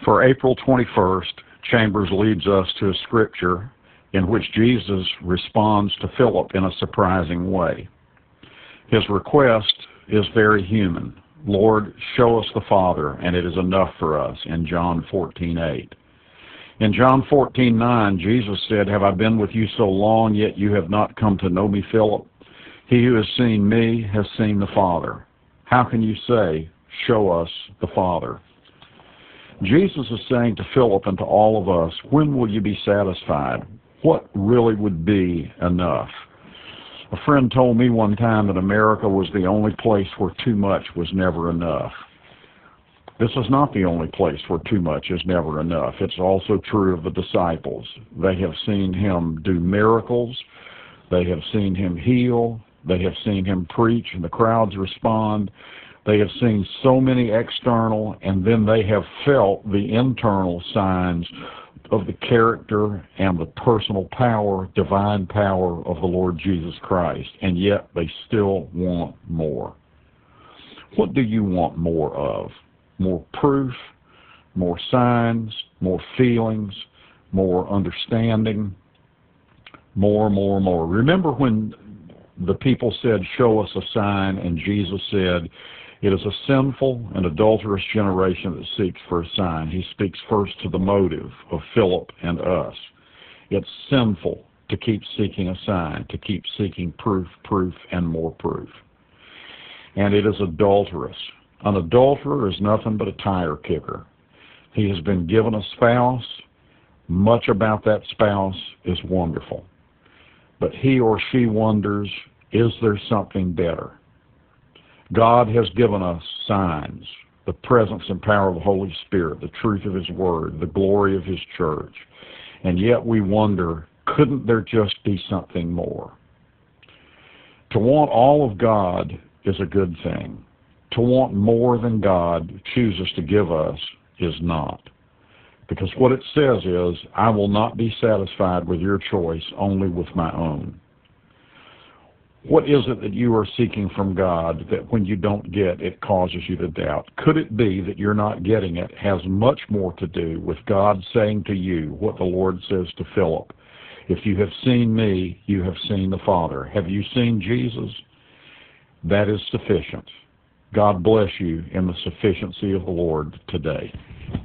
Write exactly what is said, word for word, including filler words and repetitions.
For April twenty-first, Chambers leads us to a scripture in which Jesus responds to Philip in a surprising way. His request is very human. Lord, show us the Father, and it is enough for us, in John fourteen eight. In John fourteen nine, Jesus said, Have I been with you so long, yet you have not come to know me, Philip? He who has seen me has seen the Father. How can you say, show us the Father? Jesus is saying to Philip and to all of us, when will you be satisfied? What really would be enough? A friend told me one time that America was the only place where too much was never enough. This is not the only place where too much is never enough. It's also true of the disciples. They have seen him do miracles. They have seen him heal. They have seen him preach, and the crowds respond. They have seen so many external, and then they have felt the internal signs of the character and the personal power, divine power of the Lord Jesus Christ, and yet they still want more. What do you want more of? More proof, more signs, more feelings, more understanding, more, more, more. Remember when the people said, show us a sign, and Jesus said, it is a sinful and adulterous generation that seeks for a sign. He speaks first to the motive of Philip and us. It's sinful to keep seeking a sign, to keep seeking proof, proof, and more proof. And it is adulterous. An adulterer is nothing but a tire kicker. He has been given a spouse. Much about that spouse is wonderful. But he or she wonders, is there something better? God has given us signs, the presence and power of the Holy Spirit, the truth of His Word, the glory of His church. And yet we wonder, couldn't there just be something more? To want all of God is a good thing. To want more than God chooses to give us is not. Because what it says is, I will not be satisfied with your choice, only with my own. What is it that you are seeking from God that when you don't get, it causes you to doubt? Could it be that you're not getting it has much more to do with God saying to you what the Lord says to Philip? If you have seen me, you have seen the Father. Have you seen Jesus? That is sufficient. God bless you in the sufficiency of the Lord today.